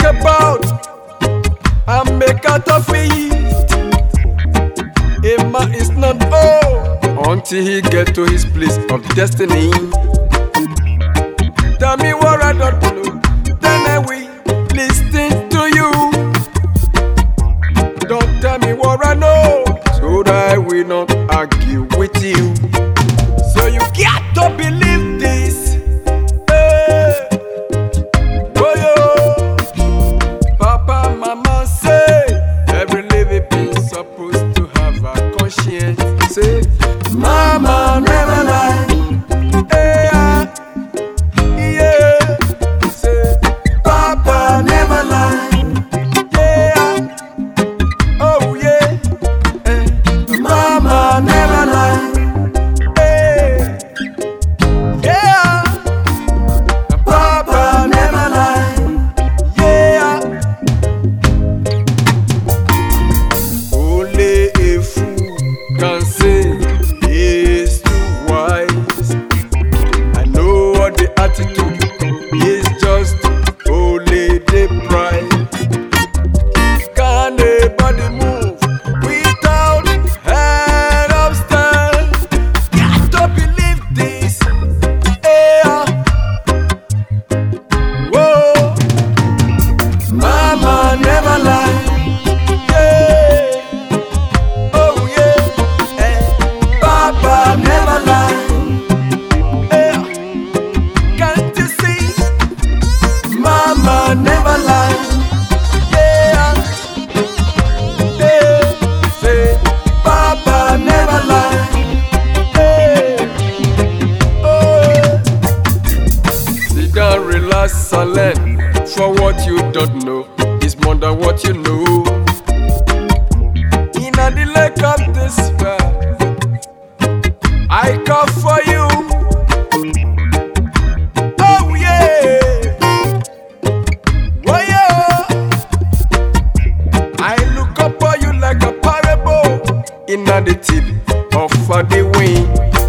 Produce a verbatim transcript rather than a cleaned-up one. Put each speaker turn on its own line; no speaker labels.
about and make out of it. A man is not old until he get to his place of destiny. Tell me what I don't know, then I will listen to you. Don't tell me what I know, so that I will not argue with you. So you got to believe this. Hey. Oh, yo. Papa, mama say every living being supposed to have a conscience. Say, mama never lie. Hey, ah. Yeah. Say, papa never lie. Yeah. Oh yeah. Hey. Mama never lie. Can say he's too wise. I know what the attitude is, just only the pride. Can anybody move without head of stand? Got to believe this. Yeah. Whoa. Mama never lied. Never lie. Yeah. Can't you see? Mama never lie. Yeah. Yeah. Say, Papa never lie. Yeah. Oh. Sit down, relax, and learn. For what you don't know is more than what you know. In the lake of despair, I come for you. Oh yeah. Oh yeah. I look up for you like a parable in the tip of the wing.